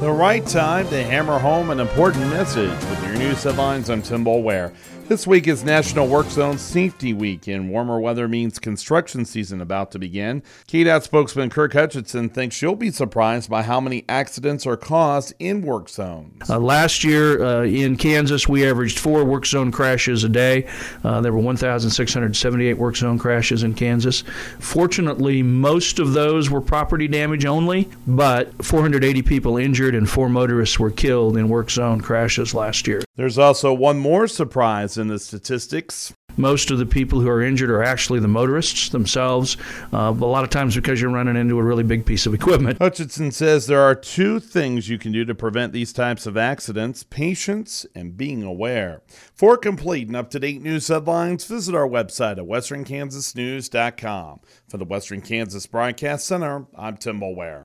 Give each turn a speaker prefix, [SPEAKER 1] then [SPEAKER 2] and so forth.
[SPEAKER 1] The right time to hammer home an important message. With your news headlines, I'm Tim Boulware. This week is National Work Zone Safety Week, and warmer weather means construction season about to begin. KDOT spokesman Kirk Hutchinson thinks you'll be surprised by how many accidents are caused in work zones.
[SPEAKER 2] Last year in Kansas, we averaged 4 work zone crashes a day. There were 1,678 work zone crashes in Kansas. Fortunately, most of those were property damage only, but 480 people injured and 4 motorists were killed in work zone crashes last year.
[SPEAKER 1] There's also one more surprise in the statistics.
[SPEAKER 2] Most of the people who are injured are actually the motorists themselves, a lot of times because you're running into a really big piece of equipment.
[SPEAKER 1] Hutchinson says there are 2 things you can do to prevent these types of accidents: patience and being aware. For complete and up-to-date news headlines, visit our website at westernkansasnews.com. For the Western Kansas Broadcast Center, I'm Tim Boulware.